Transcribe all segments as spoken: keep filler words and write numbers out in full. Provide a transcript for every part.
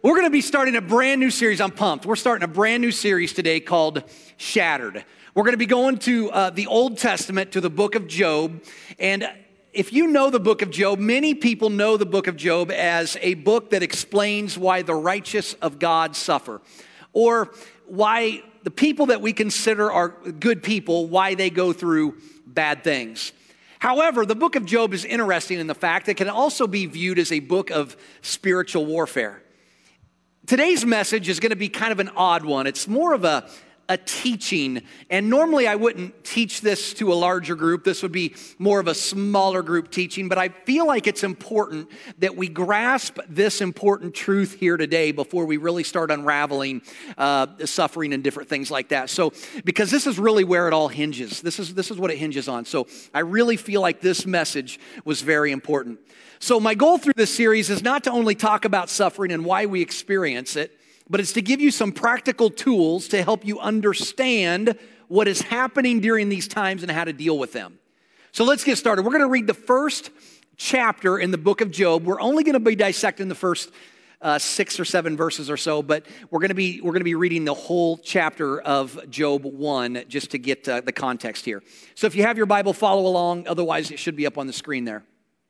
We're going to be starting a brand new series. I'm pumped. We're starting a brand new series today called Shattered. We're going to be going to uh, the Old Testament, to the book of Job. And if you know the book of Job, many people know the book of Job as a book that explains why the righteous of God suffer, or why the people that we consider are good people, why they go through bad things. However, the book of Job is interesting in the fact that it can also be viewed as a book of spiritual warfare. Today's message is going to be kind of an odd one. It's more of a, a teaching, and normally I wouldn't teach this to a larger group. This would be more of a smaller group teaching, but I feel like it's important that we grasp this important truth here today before we really start unraveling uh, suffering and different things like that. So, because this is really where it all hinges. This is, this is what it hinges on. So I really feel like this message was very important. So my goal through this series is not to only talk about suffering and why we experience it, but it's to give you some practical tools to help you understand what is happening during these times and how to deal with them. So let's get started. We're going to read the first chapter in the book of Job. We're only going to be dissecting the first uh, six or seven verses or so, but we're going to be we're going to be reading the whole chapter of Job one just to get uh, the context here. So if you have your Bible, follow along. Otherwise, it should be up on the screen there.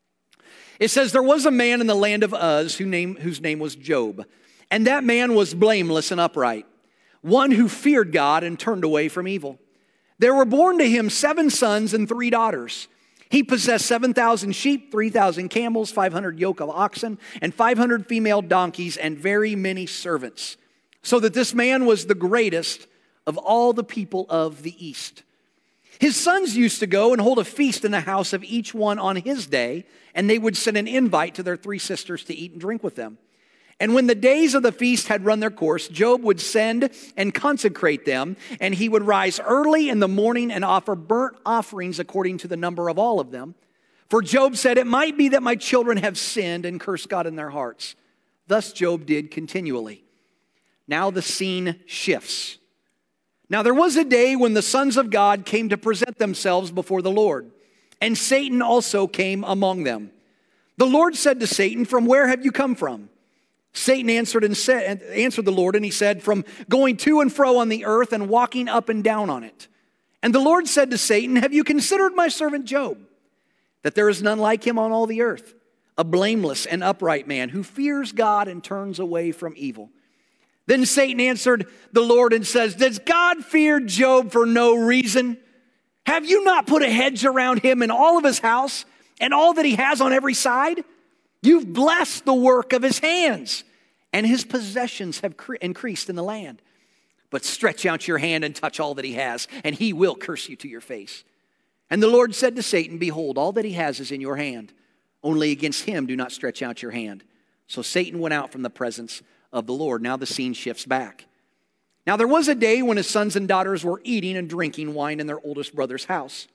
It says, there was a man in the land of Uz whose name, whose name was Job. And that man was blameless and upright, one who feared God and turned away from evil. There were born to him seven sons and three daughters. He possessed seven thousand sheep, three thousand camels, five hundred yoke of oxen, and five hundred female donkeys, and very many servants. So that this man was the greatest of all the people of the East. His sons used to go and hold a feast in the house of each one on his day, and they would send an invite to their three sisters to eat and drink with them. And when the days of the feast had run their course, Job would send and consecrate them, and he would rise early in the morning and offer burnt offerings according to the number of all of them. For Job said, it might be that my children have sinned and cursed God in their hearts. Thus Job did continually. Now the scene shifts. Now there was a day when the sons of God came to present themselves before the Lord, and Satan also came among them. The Lord said to Satan, from where have you come from? Satan answered and said, answered the Lord, and he said, from going to and fro on the earth and walking up and down on it. And the Lord said to Satan, have you considered my servant Job, that there is none like him on all the earth, a blameless and upright man who fears God and turns away from evil? Then Satan answered the Lord and says, does God fear Job for no reason? Have you not put a hedge around him and all of his house and all that he has on every side? You've blessed the work of his hands, and his possessions have cre- increased in the land. But stretch out your hand and touch all that he has, and he will curse you to your face. And the Lord said to Satan, behold, all that he has is in your hand. Only against him do not stretch out your hand. So Satan went out from the presence of the Lord. Now the scene shifts back. Now there was a day when his sons and daughters were eating and drinking wine in their oldest brother's house.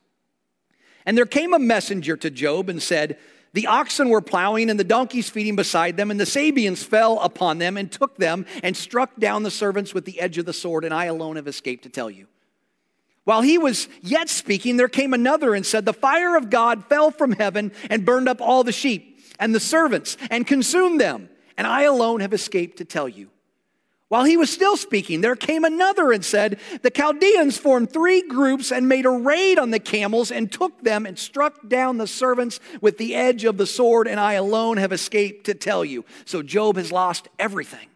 And there came a messenger to Job and said, the oxen were plowing and the donkeys feeding beside them, and the Sabeans fell upon them and took them and struck down the servants with the edge of the sword, and I alone have escaped to tell you. While he was yet speaking, there came another and said, the fire of God fell from heaven and burned up all the sheep and the servants and consumed them, and I alone have escaped to tell you. While he was still speaking, there came another and said, the Chaldeans formed three groups and made a raid on the camels and took them and struck down the servants with the edge of the sword, and I alone have escaped to tell you. So Job has lost everything.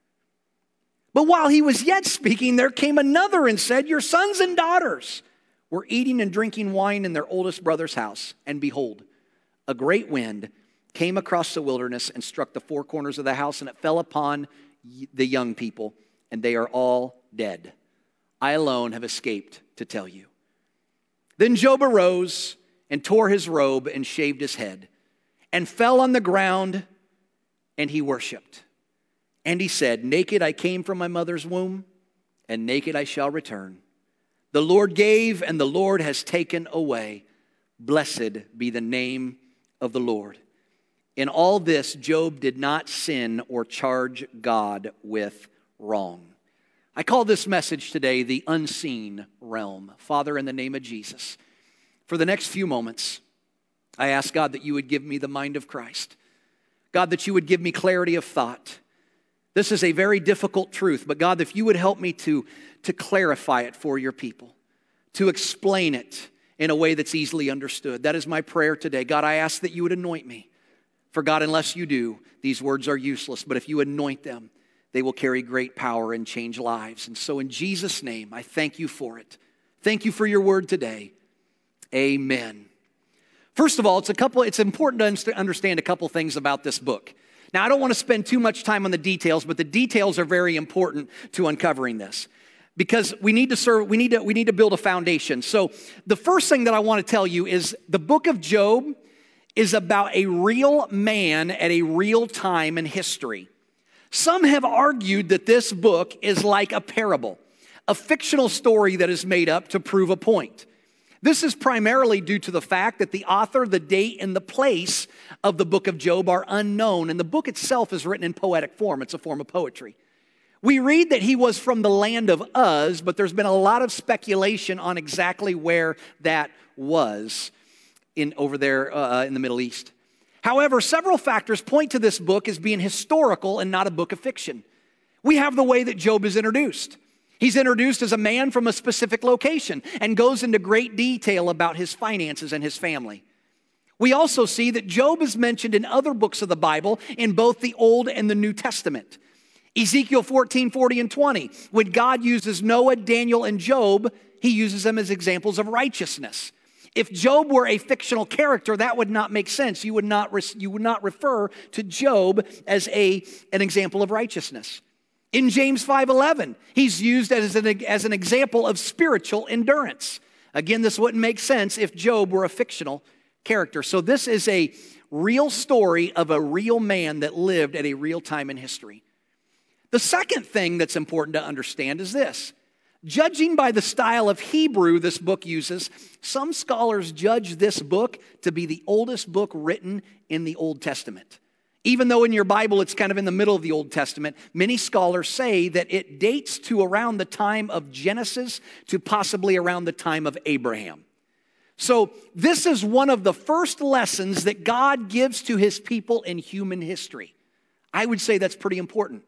But while he was yet speaking, there came another and said, your sons and daughters were eating and drinking wine in their oldest brother's house, and behold, a great wind came across the wilderness and struck the four corners of the house, and it fell upon the young people, and they are all dead. I alone have escaped to tell you. Then Job arose and tore his robe and shaved his head and fell on the ground, and he worshiped. And he said, naked I came from my mother's womb, and naked I shall return. The Lord gave, and the Lord has taken away. Blessed be the name of the Lord. In all this, Job did not sin or charge God with wrong. I call this message today the unseen realm. Father, in the name of Jesus, for the next few moments, I ask God that you would give me the mind of Christ. God, that you would give me clarity of thought. This is a very difficult truth, but God, if you would help me to, to clarify it for your people, to explain it in a way that's easily understood. That is my prayer today. God, I ask that you would anoint me. For God, unless you do, these words are useless. But if you anoint them, they will carry great power and change lives. And so in Jesus' name, I thank you for it. Thank you for your word today. Amen. First of all, it's a couple. It's important to understand a couple things about this book. Now, I don't want to spend too much time on the details, but the details are very important to uncovering this, because we need to serve. We need to. We need to build a foundation. So, the first thing that I want to tell you is the book of Job is about a real man at a real time in history. Some have argued that this book is like a parable, a fictional story that is made up to prove a point. This is primarily due to the fact that the author, the date, and the place of the book of Job are unknown, and the book itself is written in poetic form. It's a form of poetry. We read that he was from the land of Uz, but there's been a lot of speculation on exactly where that was in over there uh, in the Middle East. However, several factors point to this book as being historical and not a book of fiction. We have the way that Job is introduced. He's introduced as a man from a specific location and goes into great detail about his finances and his family. We also see that Job is mentioned in other books of the Bible in both the Old and the New Testament. Ezekiel fourteen, forty, and twenty, when God uses Noah, Daniel, and Job, he uses them as examples of righteousness. If Job were a fictional character, that would not make sense. You would not, you would not refer to Job as a, an example of righteousness. In James five eleven, he's used as an, as an example of spiritual endurance. Again, this wouldn't make sense if Job were a fictional character. So this is a real story of a real man that lived at a real time in history. The second thing that's important to understand is this. Judging by the style of Hebrew this book uses, some scholars judge this book to be the oldest book written in the Old Testament. Even though in your Bible it's kind of in the middle of the Old Testament, many scholars say that it dates to around the time of Genesis to possibly around the time of Abraham. So this is one of the first lessons that God gives to his people in human history. I would say that's pretty important.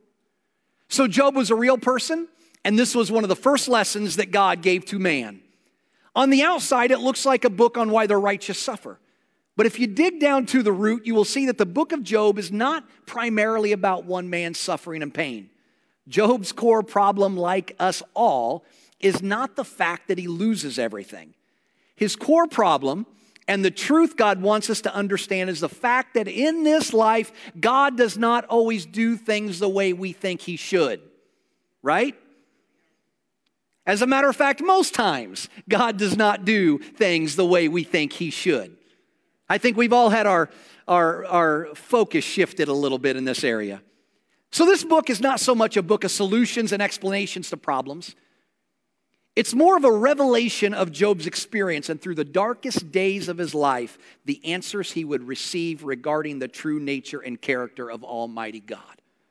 So Job was a real person, and this was one of the first lessons that God gave to man. On the outside, it looks like a book on why the righteous suffer. But if you dig down to the root, you will see that the book of Job is not primarily about one man's suffering and pain. Job's core problem, like us all, is not the fact that he loses everything. His core problem, and the truth God wants us to understand, is the fact that in this life, God does not always do things the way we think he should. Right? As a matter of fact, most times, God does not do things the way we think he should. I think we've all had our, our, our focus shifted a little bit in this area. So this book is not so much a book of solutions and explanations to problems. It's more of a revelation of Job's experience, and through the darkest days of his life, the answers he would receive regarding the true nature and character of Almighty God.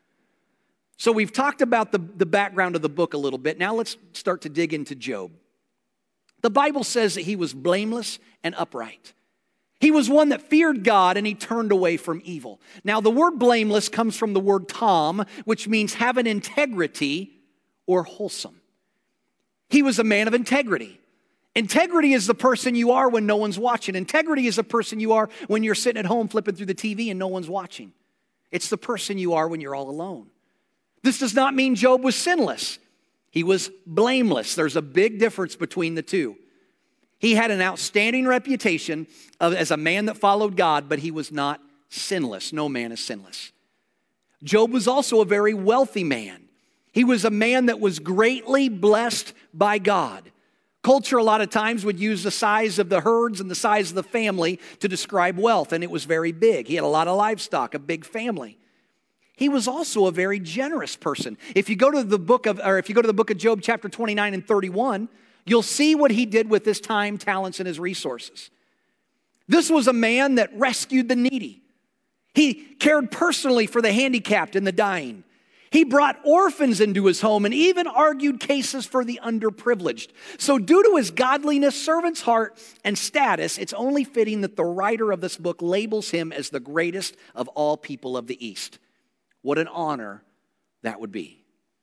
So we've talked about the, the background of the book a little bit. Now let's start to dig into Job. The Bible says that he was blameless and upright. He was one that feared God, and he turned away from evil. Now, the word blameless comes from the word tam, which means have an integrity or wholesome. He was a man of integrity. Integrity is the person you are when no one's watching. Integrity is the person you are when you're sitting at home flipping through the T V and no one's watching. It's the person you are when you're all alone. This does not mean Job was sinless. He was blameless. There's a big difference between the two. He had an outstanding reputation of, as a man that followed God, but he was not sinless. No man is sinless. Job was also a very wealthy man. He was a man that was greatly blessed by God. Culture a lot of times would use the size of the herds and the size of the family to describe wealth, and it was very big. He had a lot of livestock, a big family. He was also a very generous person. If you go to the book of, or if you go to the book of Job, chapter twenty-nine and thirty-one, you'll see what he did with his time, talents, and his resources. This was a man that rescued the needy. He cared personally for the handicapped and the dying. He brought orphans into his home and even argued cases for the underprivileged. So due to his godliness, servant's heart, and status, it's only fitting that the writer of this book labels him as the greatest of all people of the East. What an honor that would be.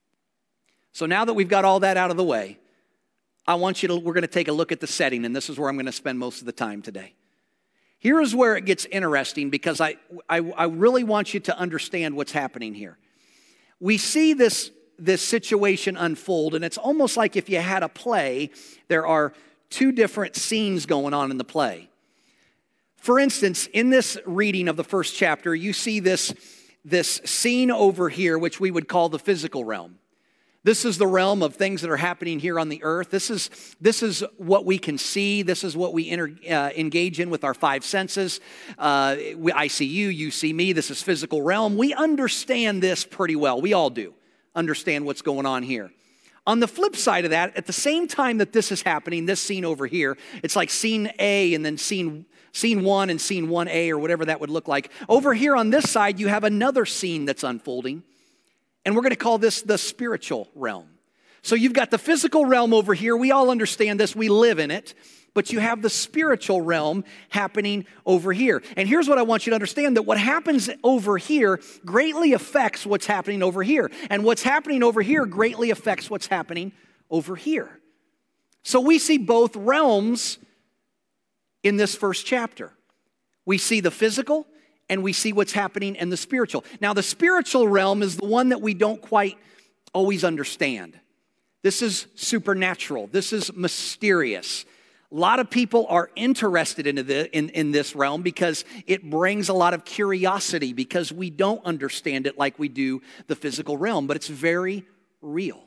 So now that we've got all that out of the way, I want you to, we're going to take a look at the setting, and this is where I'm going to spend most of the time today. Here is where it gets interesting because I, I, I really want you to understand what's happening here. We see this, this situation unfold, and it's almost like if you had a play, there are two different scenes going on in the play. For instance, in this reading of the first chapter, you see this, this scene over here, which we would call the physical realm. This is the realm of things that are happening here on the earth. This is, this is what we can see. This is what we enter, uh, engage in with our five senses. Uh, we, I see you, you see me. This is physical realm. We understand this pretty well. We all do understand what's going on here. On the flip side of that, at the same time that this is happening, this scene over here, it's like scene A and then scene, scene one and scene one A or whatever that would look like. Over here on this side, you have another scene that's unfolding. And we're going to call this the spiritual realm. So you've got the physical realm over here. We all understand this. We live in it. But you have the spiritual realm happening over here. And here's what I want you to understand, that what happens over here greatly affects what's happening over here. And what's happening over here greatly affects what's happening over here. So we see both realms in this first chapter. We see the physical, and we see what's happening in the spiritual. Now, the spiritual realm is the one that we don't quite always understand. This is supernatural. This is mysterious. A lot of people are interested in, the, in, in this realm because it brings a lot of curiosity because we don't understand it like we do the physical realm, but it's very real.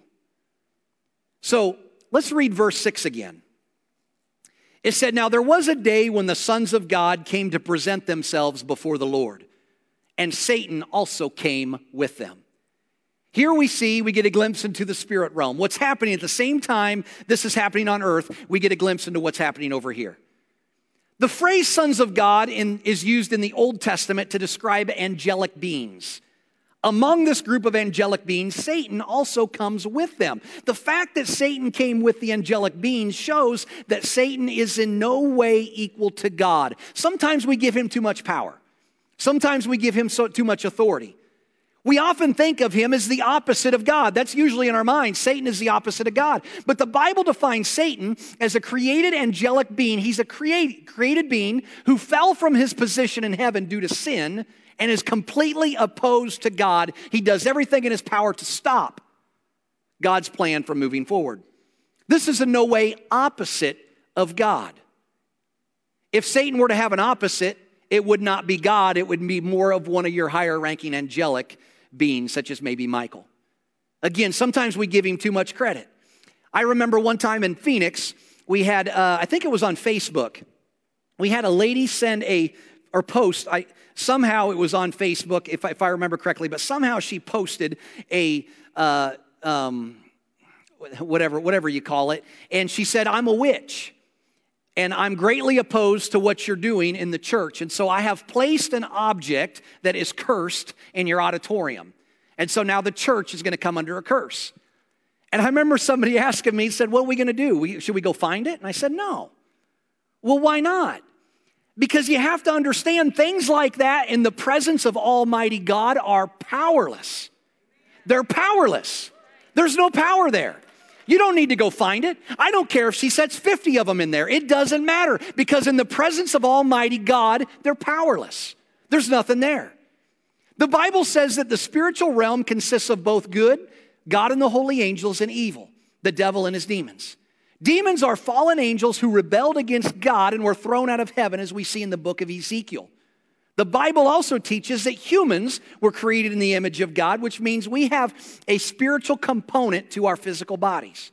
So let's read verse six again. It said, "Now there was a day when the sons of God came to present themselves before the Lord, and Satan also came with them." Here we see, we get a glimpse into the spirit realm. What's happening at the same time this is happening on earth, we get a glimpse into what's happening over here. The phrase sons of God in, is used in the Old Testament to describe angelic beings. Among this group of angelic beings, Satan also comes with them. The fact that Satan came with the angelic beings shows that Satan is in no way equal to God. Sometimes we give him too much power. Sometimes we give him so, too much authority. We often think of him as the opposite of God. That's usually in our minds. Satan is the opposite of God. But the Bible defines Satan as a created angelic being. He's a create, created being who fell from his position in heaven due to sin and is completely opposed to God. He does everything in his power to stop God's plan from moving forward. This is in no way opposite of God. If Satan were to have an opposite, it would not be God. It would be more of one of your higher ranking angelic beings, such as maybe Michael. Again, sometimes we give him too much credit. I remember one time in Phoenix, we had, uh, I think it was on Facebook, we had a lady send a, or post, I, somehow it was on Facebook, if I, if I remember correctly, but somehow she posted a, uh, um, whatever, whatever you call it, and she said, "I'm a witch, and I'm greatly opposed to what you're doing in the church. And so I have placed an object that is cursed in your auditorium. And so now the church is going to come under a curse." And I remember somebody asking me, said, "What are we going to do? We, should we go find it?" And I said, "No." Well, why not? Because you have to understand things like that in the presence of Almighty God are powerless. They're powerless. There's no power there. You don't need to go find it. I don't care if she sets fifty of them in there. It doesn't matter because in the presence of Almighty God, they're powerless. There's nothing there. The Bible says that the spiritual realm consists of both good, God and the holy angels, and evil, the devil and his demons. Demons are fallen angels who rebelled against God and were thrown out of heaven, as we see in the book of Ezekiel. The Bible also teaches that humans were created in the image of God, which means we have a spiritual component to our physical bodies.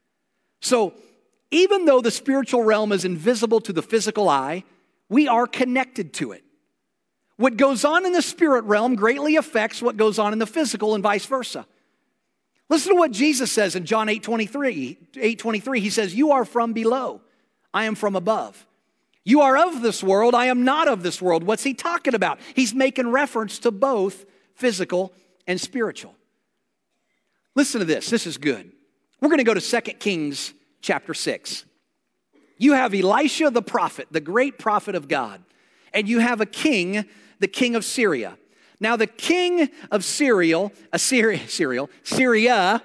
So even though the spiritual realm is invisible to the physical eye, we are connected to it. What goes on in the spirit realm greatly affects what goes on in the physical and vice versa. Listen to what Jesus says in John eight twenty-three. eight twenty-three, he says, "You are from below, I am from above. You are of this world, I am not of this world." What's he talking about? He's making reference to both physical and spiritual. Listen to this. This is good. We're going to go to Second Kings chapter six. You have Elisha the prophet, the great prophet of God, and you have a king, the king of Syria. Now the king of Syria, Assyria, Syria, Syria,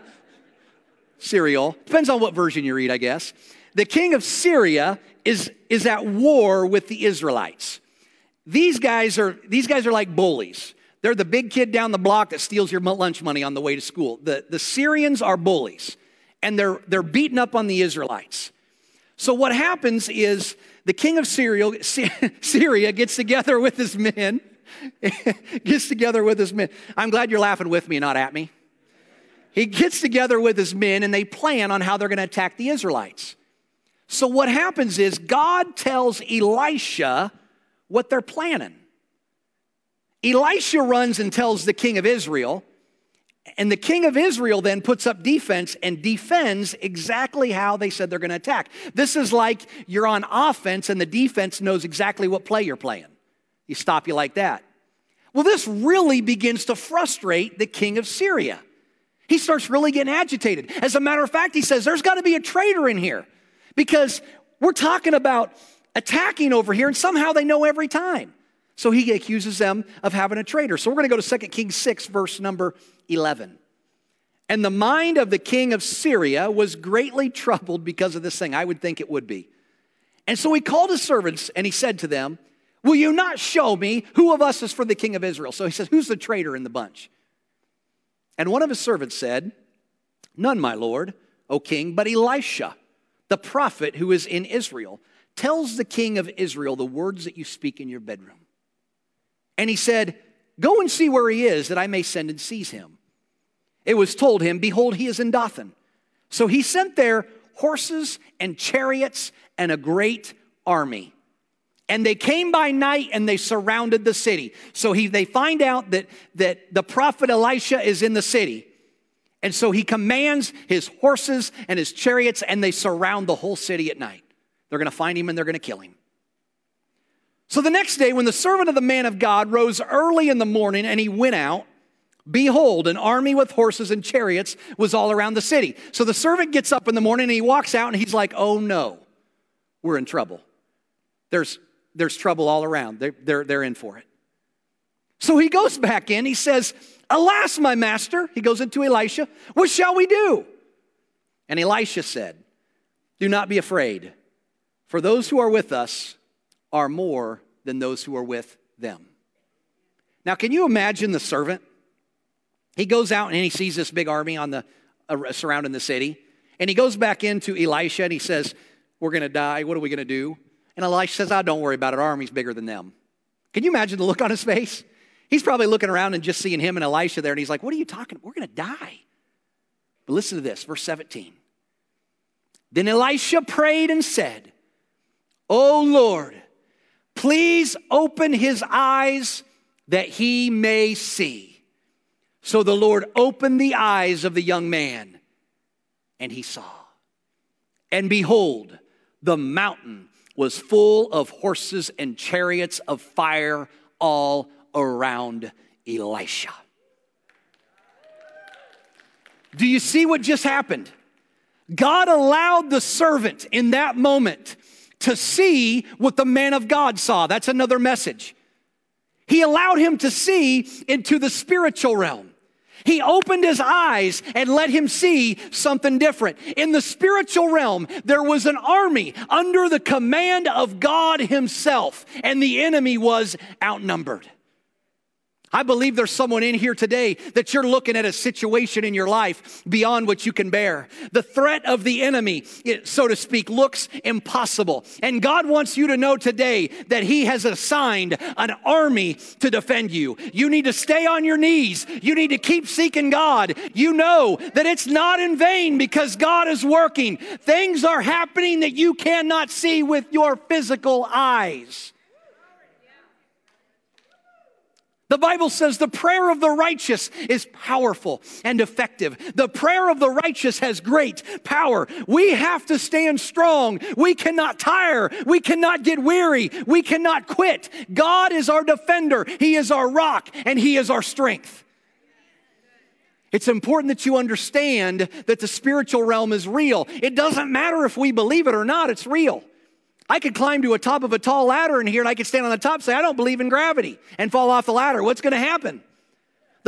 Syria, depends on what version you read, I guess. The king of Syria is, is at war with the Israelites. These guys are, these guys are like bullies. They're the big kid down the block that steals your lunch money on the way to school. The, the Syrians are bullies, and they're, they're beating up on the Israelites. So what happens is the king of Syria, Syria gets together with his men, gets together with his men. I'm glad you're laughing with me, not at me. He gets together with his men, and they plan on how they're going to attack the Israelites. So what happens is God tells Elisha what they're planning. Elisha runs and tells the king of Israel, and the king of Israel then puts up defense and defends exactly how they said they're going to attack. This is like you're on offense and the defense knows exactly what play you're playing. You stop you like that. Well, this really begins to frustrate the king of Syria. He starts really getting agitated. As a matter of fact, he says, there's got to be a traitor in here because we're talking about attacking over here and somehow they know every time. So he accuses them of having a traitor. So we're going to go to Second Kings six, verse number eleven. And the mind of the king of Syria was greatly troubled because of this thing. I would think it would be. And so he called his servants and he said to them, will you not show me who of us is for the king of Israel? So he says, who's the traitor in the bunch? And one of his servants said, none, my lord, O king, but Elisha, the prophet who is in Israel, tells the king of Israel the words that you speak in your bedroom. And he said, go and see where he is, that I may send and seize him. It was told him, behold, he is in Dothan. So he sent there horses and chariots and a great army. And they came by night and they surrounded the city. So he, they find out that, that the prophet Elisha is in the city. And so he commands his horses and his chariots and they surround the whole city at night. They're going to find him and they're going to kill him. So the next day, when the servant of the man of God rose early in the morning and he went out, behold, an army with horses and chariots was all around the city. So the servant gets up in the morning and he walks out and he's like, oh no, we're in trouble. There's, there's trouble all around. They're, they're, they're in for it. So he goes back in. He says, alas, my master, he goes into Elisha, what shall we do? And Elisha said, do not be afraid, for those who are with us are more than those who are with them. Now, can you imagine the servant? He goes out and he sees this big army on the uh, surrounding the city. And he goes back into Elisha and he says, we're going to die. What are we going to do? And Elisha says, oh, don't worry about it. Our army's bigger than them. Can you imagine the look on his face? He's probably looking around and just seeing him and Elisha there. And he's like, what are you talking about? We're going to die. But listen to this, verse seventeen. Then Elisha prayed and said, O Lord, please open his eyes that he may see. So the Lord opened the eyes of the young man, and he saw. And behold, the mountain was full of horses and chariots of fire all around Elisha. Do you see what just happened? God allowed the servant in that moment to see what the man of God saw. That's another message. He allowed him to see into the spiritual realm. He opened his eyes and let him see something different. In the spiritual realm, there was an army under the command of God himself, and the enemy was outnumbered. I believe there's someone in here today that you're looking at a situation in your life beyond what you can bear. The threat of the enemy, so to speak, looks impossible. And God wants you to know today that he has assigned an army to defend you. You need to stay on your knees. You need to keep seeking God. You know that it's not in vain because God is working. Things are happening that you cannot see with your physical eyes. The Bible says the prayer of the righteous is powerful and effective. The prayer of the righteous has great power. We have to stand strong. We cannot tire. We cannot get weary. We cannot quit. God is our defender. He is our rock and he is our strength. It's important that you understand that the spiritual realm is real. It doesn't matter if we believe it or not, it's real. I could climb to a top of a tall ladder in here and I could stand on the top and say, I don't believe in gravity, and fall off the ladder. What's going to happen?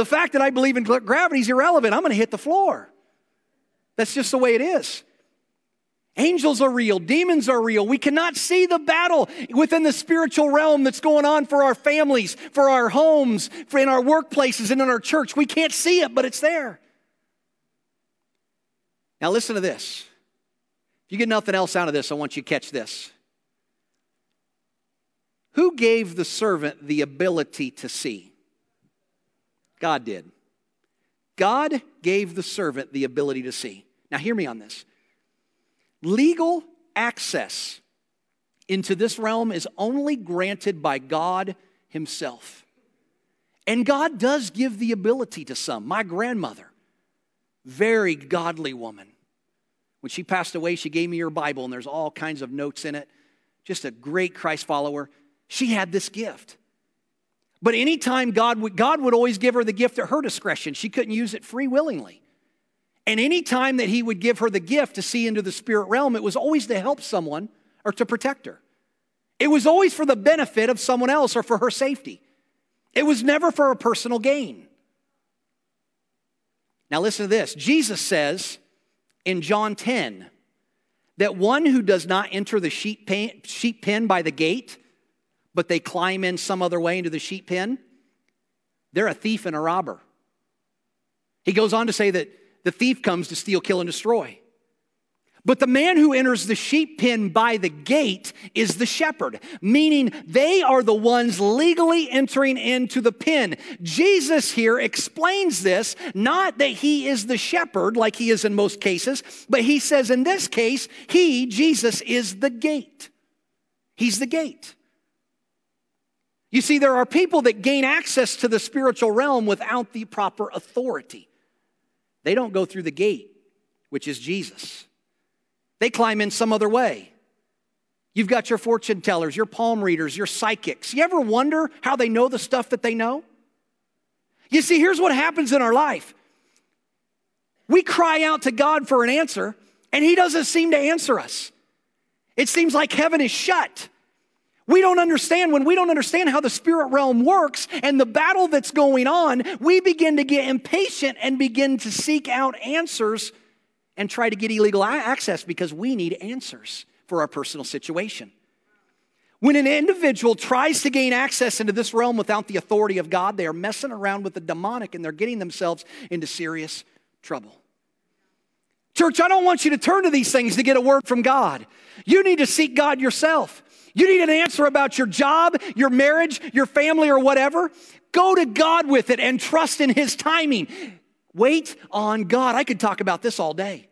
The fact that I believe in gravity is irrelevant. I'm going to hit the floor. That's just the way it is. Angels are real. Demons are real. We cannot see the battle within the spiritual realm that's going on for our families, for our homes, for in our workplaces, and in our church. We can't see it, but it's there. Now listen to this. If you get nothing else out of this, I want you to catch this. Who gave the servant the ability to see? God did. God gave the servant the ability to see. Now hear me on this. Legal access into this realm is only granted by God himself. And God does give the ability to some. My grandmother, very godly woman. When she passed away, she gave me her Bible, and there's all kinds of notes in it. Just a great Christ follower. She had this gift. But anytime God would, God would always give her the gift at her discretion. She couldn't use it free willingly. And any time that he would give her the gift to see into the spirit realm, it was always to help someone or to protect her. It was always for the benefit of someone else or for her safety. It was never for a personal gain. Now listen to this. Jesus says in John ten that one who does not enter the sheep pen, sheep pen by the gate, but they climb in some other way into the sheep pen, they're a thief and a robber. He goes on to say that the thief comes to steal, kill, and destroy. But the man who enters the sheep pen by the gate is the shepherd, meaning they are the ones legally entering into the pen. Jesus here explains this, not that he is the shepherd like he is in most cases, but he says in this case, he, Jesus, is the gate. He's the gate. You see, there are people that gain access to the spiritual realm without the proper authority. They don't go through the gate, which is Jesus. They climb in some other way. You've got your fortune tellers, your palm readers, your psychics. You ever wonder how they know the stuff that they know? You see, here's what happens in our life. We cry out to God for an answer, and he doesn't seem to answer us. It seems like heaven is shut. We don't understand, when we don't understand how the spirit realm works and the battle that's going on, we begin to get impatient and begin to seek out answers and try to get illegal access because we need answers for our personal situation. When an individual tries to gain access into this realm without the authority of God, they are messing around with the demonic and they're getting themselves into serious trouble. Church, I don't want you to turn to these things to get a word from God. You need to seek God yourself. You need an answer about your job, your marriage, your family, or whatever. Go to God with it and trust in his timing. Wait on God. I could talk about this all day.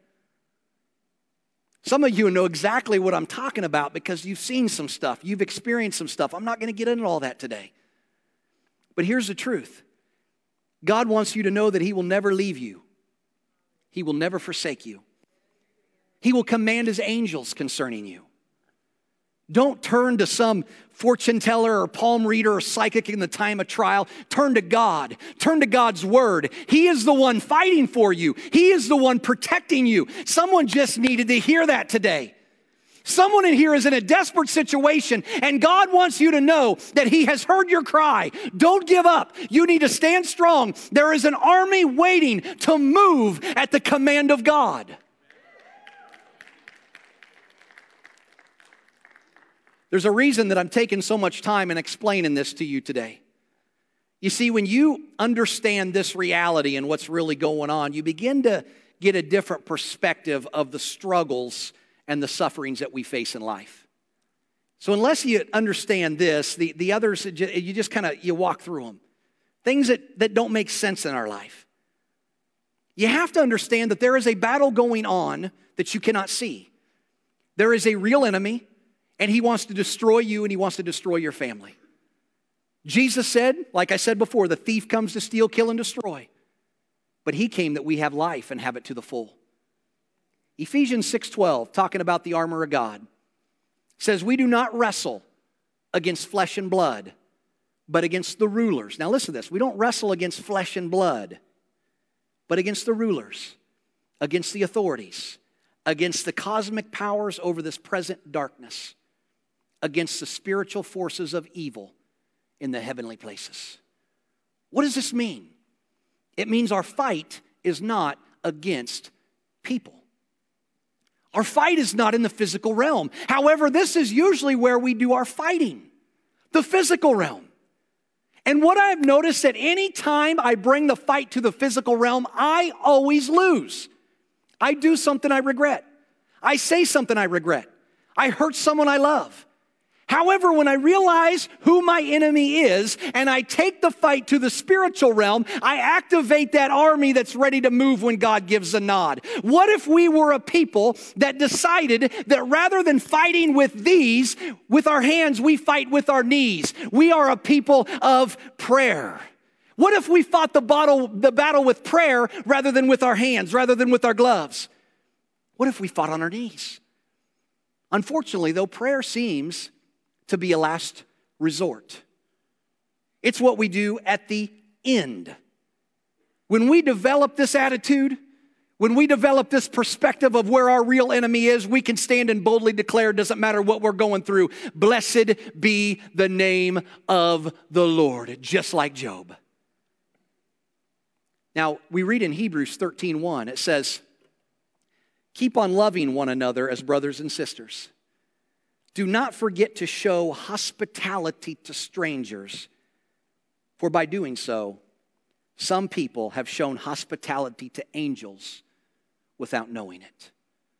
Some of you know exactly what I'm talking about because you've seen some stuff. You've experienced some stuff. I'm not going to get into all that today. But here's the truth. God wants you to know that he will never leave you. He will never forsake you. He will command his angels concerning you. Don't turn to some fortune teller or palm reader or psychic in the time of trial. Turn to God. Turn to God's word. He is the one fighting for you. He is the one protecting you. Someone just needed to hear that today. Someone in here is in a desperate situation, and God wants you to know that he has heard your cry. Don't give up. You need to stand strong. There is an army waiting to move at the command of God. There's a reason that I'm taking so much time in explaining this to you today. You see, when you understand this reality and what's really going on, you begin to get a different perspective of the struggles and the sufferings that we face in life. So unless you understand this, the, the others, you just kind of, you walk through them. Things that, that don't make sense in our life. You have to understand that there is a battle going on that you cannot see. There is a real enemy, and he wants to destroy you and he wants to destroy your family. Jesus said, like I said before, the thief comes to steal, kill, and destroy. But he came that we have life and have it to the full. Ephesians six twelve, talking about the armor of God, says, we do not wrestle against flesh and blood, but against the rulers. Now listen to this. We don't wrestle against flesh and blood, but against the rulers, against the authorities, against the cosmic powers over this present darkness, against the spiritual forces of evil in the heavenly places. What does this mean? It means our fight is not against people. Our fight is not in the physical realm. However, this is usually where we do our fighting, the physical realm. And what I have noticed that any time I bring the fight to the physical realm, I always lose. I do something I regret. I say something I regret. I hurt someone I love. However, when I realize who my enemy is and I take the fight to the spiritual realm, I activate that army that's ready to move when God gives a nod. What if we were a people that decided that rather than fighting with these, with our hands, we fight with our knees? We are a people of prayer. What if we fought the battle, the battle with prayer rather than with our hands, rather than with our gloves? What if we fought on our knees? Unfortunately, though, prayer seems to be a last resort. It's what we do at the end. When we develop this attitude, when we develop this perspective of where our real enemy is, we can stand and boldly declare, doesn't matter what we're going through, blessed be the name of the Lord, just like Job. Now, we read in Hebrews thirteen one, it says, keep on loving one another as brothers and sisters. Do not forget to show hospitality to strangers, for by doing so, some people have shown hospitality to angels without knowing it.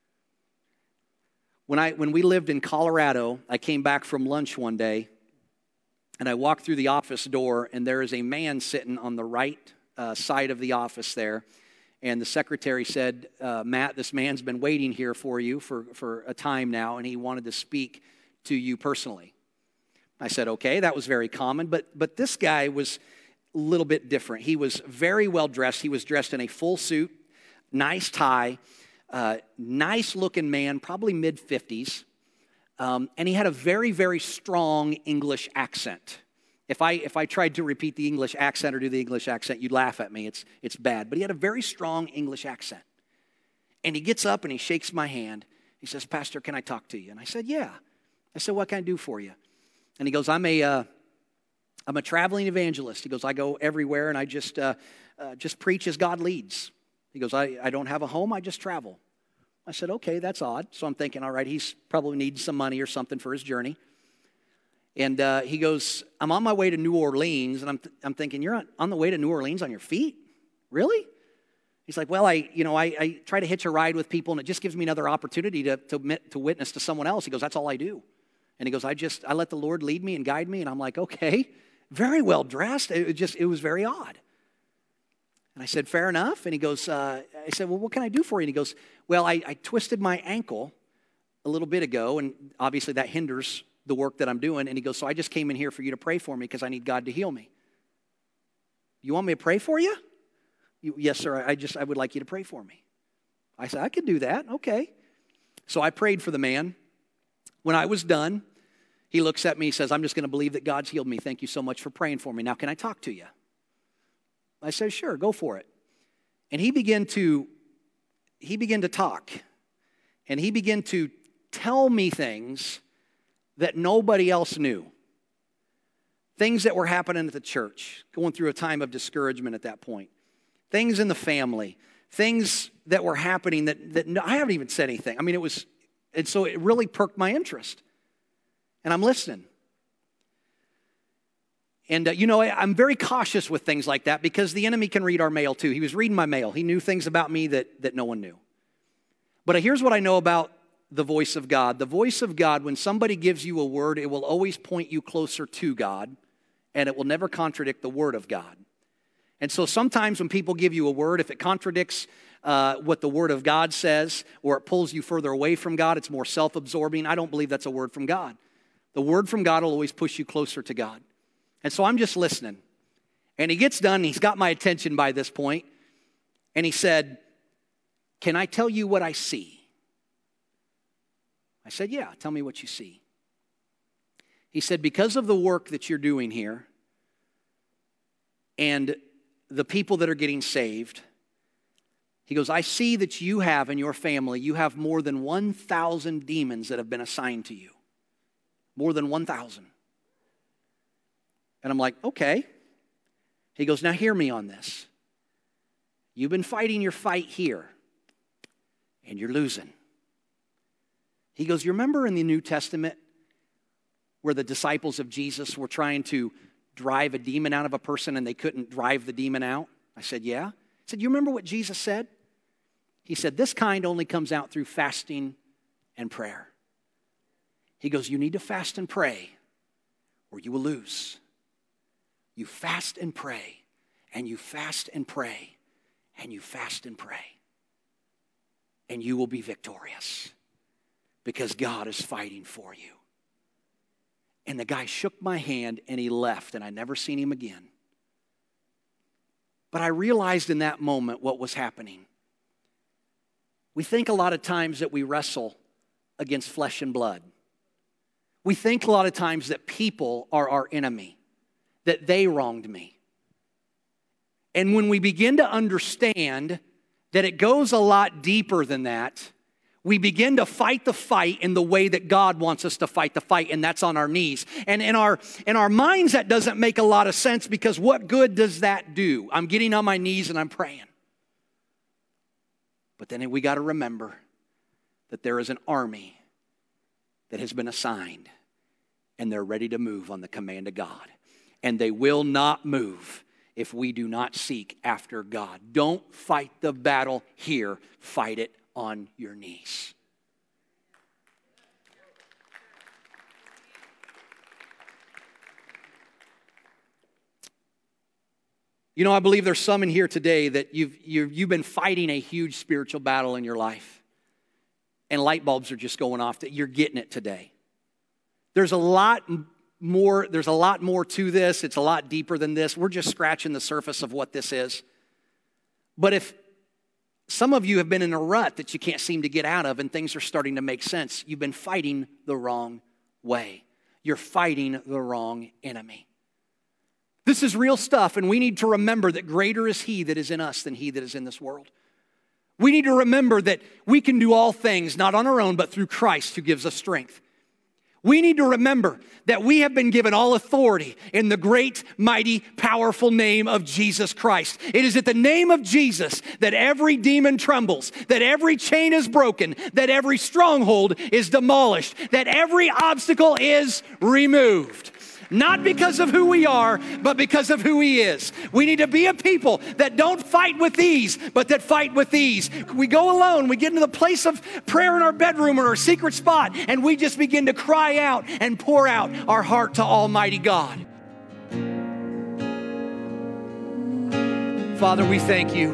When I when we lived in Colorado, I came back from lunch one day, and I walked through the office door, and there is a man sitting on the right uh, side of the office there. And the secretary said, uh, Matt, this man's been waiting here for you for, for a time now, and he wanted to speak to you personally. I said, okay, that was very common, but but this guy was a little bit different. He was very well dressed. He was dressed in a full suit, nice tie, uh, nice-looking man, probably mid-fifties, um, and he had a very, very strong English accent. If I if I tried to repeat the English accent or do the English accent, you'd laugh at me. It's it's bad. But he had a very strong English accent. And he gets up and he shakes my hand. He says, Pastor, can I talk to you? And I said, yeah. I said, what can I do for you? And he goes, I'm a uh, I'm a traveling evangelist. He goes, I go everywhere and I just uh, uh, just preach as God leads. He goes, I, I don't have a home. I just travel. I said, okay, that's odd. So I'm thinking, all right, he's probably needs some money or something for his journey. And uh, he goes, I'm on my way to New Orleans, and I'm th- I'm thinking, you're on, on the way to New Orleans on your feet? Really? He's like, well, I you know I, I try to hitch a ride with people, and it just gives me another opportunity to to, to witness to someone else. He goes, that's all I do. And he goes, I just I let the Lord lead me and guide me, and I'm like, okay, very well dressed. It just it was very odd. And I said, fair enough. And he goes, uh, I said, well, what can I do for you? And he goes, well, I, I twisted my ankle a little bit ago, and obviously that hinders the work that I'm doing. And he goes, so I just came in here for you to pray for me because I need God to heal me. You want me to pray for you? you? Yes, sir. I just, I would like you to pray for me. I said, I could do that. Okay. So I prayed for the man. When I was done, he looks at me, he says, I'm just going to believe that God's healed me. Thank you so much for praying for me. Now, can I talk to you? I said, sure, go for it. And he began to, he began to talk. And he began to tell me things that nobody else knew. Things that were happening at the church, going through a time of discouragement at that point. Things in the family. Things that were happening that, that no, I haven't even said anything. I mean, it was, and so it really perked my interest. And I'm listening. And, uh, you know, I, I'm very cautious with things like that because the enemy can read our mail too. He was reading my mail. He knew things about me that, that no one knew. But here's what I know about the voice of God. The voice of God, when somebody gives you a word, it will always point you closer to God, and it will never contradict the word of God. And so sometimes when people give you a word, if it contradicts uh, what the word of God says, or it pulls you further away from God, it's more self-absorbing, I don't believe that's a word from God. The word from God will always push you closer to God. And so I'm just listening. And he gets done, he's got my attention by this point, and he said, can I tell you what I see? I said, yeah, tell me what you see. He said, because of the work that you're doing here and the people that are getting saved, he goes, I see that you have in your family, you have more than one thousand demons that have been assigned to you. More than one thousand. And I'm like, okay. He goes, now hear me on this. you've been fighting your fight here, and you're losing. He goes, you remember in the New Testament where the disciples of Jesus were trying to drive a demon out of a person and they couldn't drive the demon out? I said, yeah. He said, you remember what Jesus said? He said, this kind only comes out through fasting and prayer. He goes, you need to fast and pray or you will lose. You fast and pray, and you fast and pray, and you fast and pray. And you will be victorious because God is fighting for you. And the guy shook my hand and he left, and I never seen him again. But I realized in that moment what was happening. We think a lot of times that we wrestle against flesh and blood. We think a lot of times that people are our enemy, that they wronged me. And when we begin to understand that it goes a lot deeper than that, we begin to fight the fight in the way that God wants us to fight the fight, and that's on our knees. And in our, in our minds, that doesn't make a lot of sense, because what good does that do? I'm getting on my knees and I'm praying. But then we got to remember that there is an army that has been assigned, and they're ready to move on the command of God. And they will not move if we do not seek after God. Don't fight the battle here. Fight it on your knees. You know, I believe there's some in here today that you've, you've, you've been fighting a huge spiritual battle in your life. And light bulbs are just going off. That you're getting it today. There's a lot more, there's a lot more to this. It's a lot deeper than this. We're just scratching the surface of what this is. But if some of you have been in a rut that you can't seem to get out of and things are starting to make sense, you've been fighting the wrong way. You're fighting the wrong enemy. This is real stuff, and we need to remember that greater is He that is in us than he that is in this world. We need to remember that we can do all things, not on our own, but through Christ who gives us strength. We need to remember that we have been given all authority in the great, mighty, powerful name of Jesus Christ. It is at the name of Jesus that every demon trembles, that every chain is broken, that every stronghold is demolished, that every obstacle is removed. Not because of who we are, but because of who He is. We need to be a people that don't fight with these, but that fight with these. We go alone, we get into the place of prayer in our bedroom or our secret spot, and we just begin to cry out and pour out our heart to Almighty God. Father, we thank You.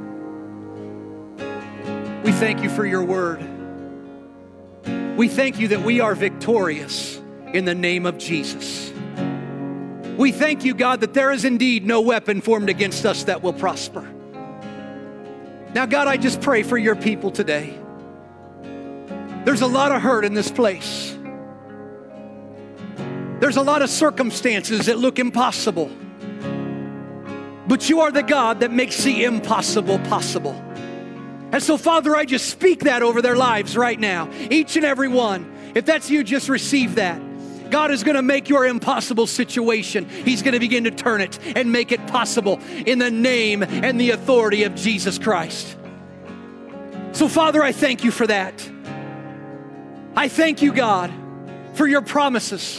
We thank You for Your word. We thank You that we are victorious in the name of Jesus. We thank You, God, that there is indeed no weapon formed against us that will prosper. Now, God, I just pray for Your people today. There's a lot of hurt in this place. There's a lot of circumstances that look impossible. But You are the God that makes the impossible possible. And so, Father, I just speak that over their lives right now. Each and every one. If that's you, just receive that. God is going to make your impossible situation. He's going to begin to turn it and make it possible in the name and the authority of Jesus Christ. So, Father, I thank You for that. I thank You, God, for Your promises.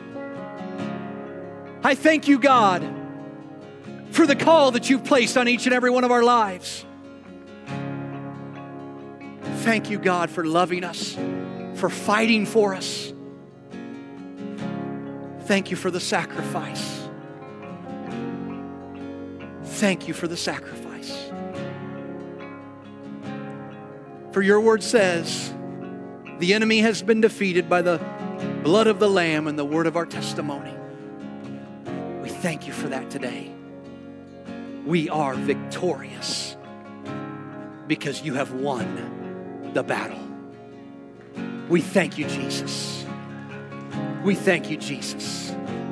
I thank You, God, for the call that You've placed on each and every one of our lives. Thank You, God, for loving us, for fighting for us. Thank You for the sacrifice. Thank You for the sacrifice. For Your word says, the enemy has been defeated by the blood of the Lamb and the word of our testimony. We thank You for that today. We are victorious because You have won the battle. We thank You, Jesus. We thank You, Jesus.